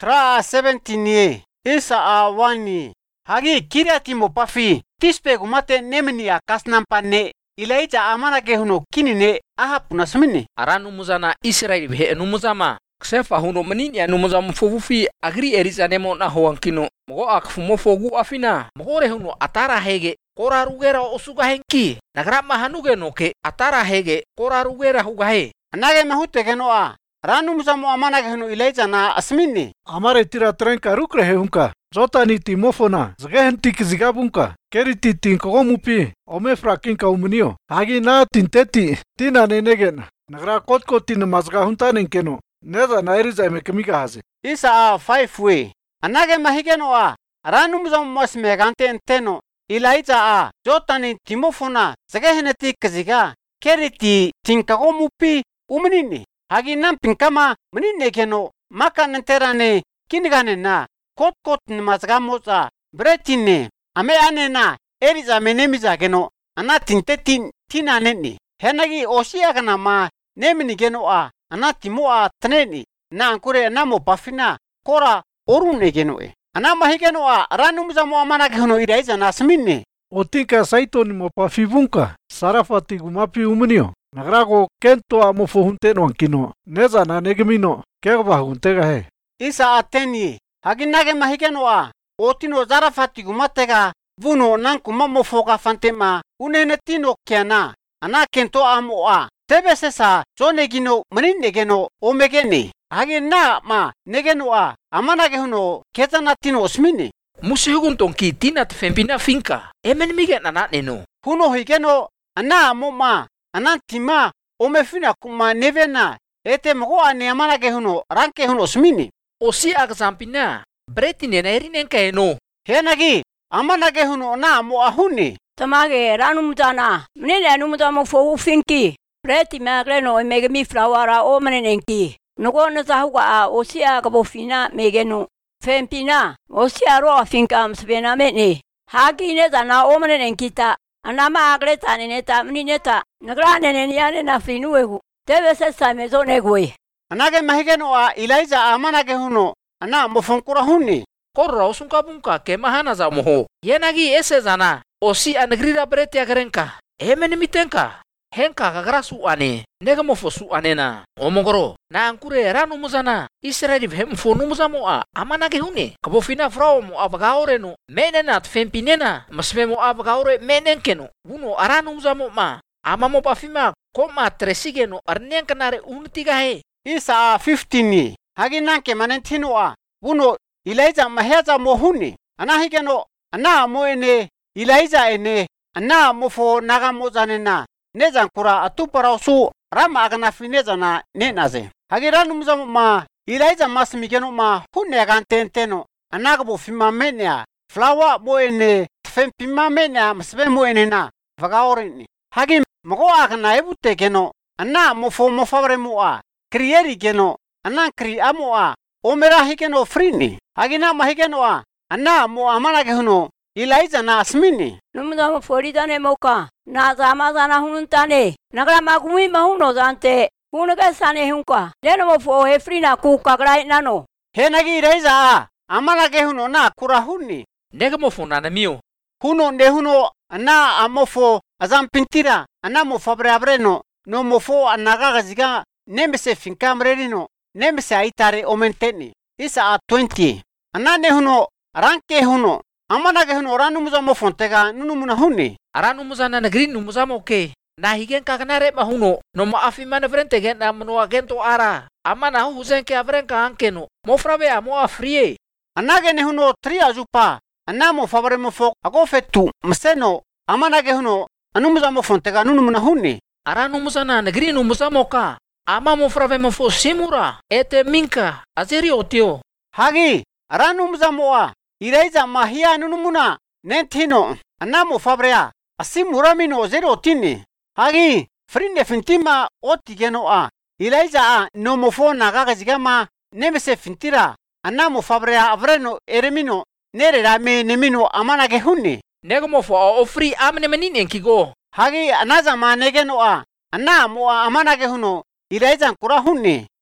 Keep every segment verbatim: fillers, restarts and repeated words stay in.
Tra seventeen ye. Isa a wani. Hagi kiriati mo pafi. Tispe kumate nemni akas nampane. Ilaija amana ke huno kinine ahapuna smini. Aranu muzana Israel he numuzama. Ksefa huno menini ya numuzama fofufi agri eriza nemo na hoankino. Mogo akfumo fogu afina. Mogore huno atara hege. Kora rugera osuga henki. Nagrama hanuge noke atara hege. Kora rugera hugahe. Anage mahute kenoa. Ranu muzamo amana ke huno ilaija na asmini. Amare tira trenka rukre he hunka. Zota ni timofona. Zgehen tik zigabunka. Keriti tinkogomupi. Ome frakinka umunio. Hagi na tinteti. Tina nenegen. Nagra kotko tin mazga huntanen keno. Neza na eriza emekemika haze. Isa a five way. Anage mahigenoa. Ranu muzamo masmegante enteno. Ilaija a jotani timofona. Zgehen tik ziga. Keriti tinkogomupi umunini. Hagi nampin kama menine keno. Maka nenterane kinigane na. Kot kot ni mazga moza. Bretine. Ame anena. Eriza menemiza keno. Ana tintetin tina neni. Henagi osia kana ma. Nemini keno a. Ana timo a teneni. Na ankure anamo pafina. Kora orune keno e. Ana mahi keno a. Ranu muzamo amana keno iraiza nasmini. Otinka saito ni mo pafibunka. Sarafati gumapi umunio. Nagrago kento a mo fohunteno ankino. Neza na negemino. Kegba huntega he. Isa a teni. Haginage mahigeno a. Otino zarafati gumatega. Vuno nanku mamo foga fantema. Unenetino kiana. Ana kento amo a. Tebe sesa. Zonegino meningeno omegeni. Hagi na ma negeno a. Amanage huno kezanatino osmini. Musi hugunton ki tina tfempina finka. Emen mige nanatneno. Huno higeno. Ana mo ma. Anantima omefina kuma nevena. Ete mgo ane amanage huno ranke huno osmini. Osi agzampina. Bretine na erinenka eno. Henagi. Amanage huno na mo ahuni. Tamage ranu mutana. Mnene anu mutamo fogu finki. Breti magreno emegemi flawara o menenenki. Nugo nazahuga a osia kabofina megeno. Fempina. Osia roa finka msbena mene. Hagi neta na o menenenkita. Anama agreta neneta mnineta. Nagrane neniane na finuegu. Tebe sesa mezonegwe. Anage mahigeno a Ilaija amanage huno. Ana mofonkura huni. Korra osunka bunka ke mahana za moho. Yenagi ese zana. Osi anagrira breti agrenka. Emen mitenka. Henka kagrasu ane. Nega mofosu anena. Omogoro. Na ankure ranu muzana. Israeli hemfo numuzamo a. Amanage huni. Kabofina frau mo abagaore no. Menena tfempinena. Masme mo abagaore menenkeno. Buno aranu muzamo ma. Amamo pafima. Koma tresigeno arnien kanare untiga he. Isa fifteen ye. Hagi nanke manentino a. Buno Ilaija maheza mohuni. Ana higeno. Ana mo ene. Ilaija ene. Ana mofo naga mozanena. Nezan kura atupara su. Rama agana fineza na nenaze. Hagi ranu muzamo ma. Ilaija masmigeno ma. Hune agantenteno. Anagabo fima menea. Flawa mo ene. Fempima menea. Masbe mo ene na. Vagaorini. Hagi Mago agana ebute keno. Ana mofo mofabre mo a. Krieri keno. Ana kri amo a. Omera hikeno frini. Hagina mahikeno a. Ana mo amana ke huno. Ilaija na asmini. Numudamo foridane moka. Na zama zana hununtane. Nagra magumi mahuno zante. Hunuga sane hunka. Leno mo fo hefrina kuka grai nano. Henagi Ilaija a. Amana ke huno na kurahuni. Nega mofo nana mio. Huno ne huno. Ana amofo. Azam pintira. Ana mo fabre abreno. No mo fo anagaga ziga. Nemese finkamrerino. Nemese aitare omenteni. Isa a twenty. Ana ne huno. Ranke huno. Amanage huno ranu muzamo fontega. Nunu muna huni. Aranu muzana negri numuzamo ke. Na higen kakanare mahuno. No ma afimane vrente gen na mno agento ara. Amana hu huzenke avrenka ankeno. Mo frabe amo afrie. Anage ne huno tri azupa. Ana mo fabre mo fo. Ago fetu. Mseno. Amanage huno. Anu muzamo fontega nunu muna huni. Aranu muzana negri numuzamo ka. Ama mo frabe mo fo simura. Ete minka. Azeri otio. Hagi. Aranu muzamo a. Ilaija mahia nunu muna. Nentino. Ana mo fabrea. Asimura mino zeri otini. Hagi. Frinde fintima otigeno a. Ilaija a. No mo fo nagaga zigama. Nemese fintira. Ana mo fabrea avreno eremino. Nere rame nemino amanage huni. Nega mo fo ofri amne meninen kigo. Hagi anaza manegeno a. Ana mo amanage huno. Ilaija kura huni.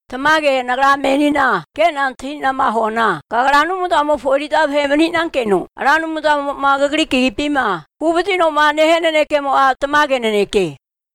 Tamage nagra menina kenan thina mahona kagranu muda mo forida family nan kenu aranu muda magagri kipima kubutino ma nehene ke mo tamage nene ke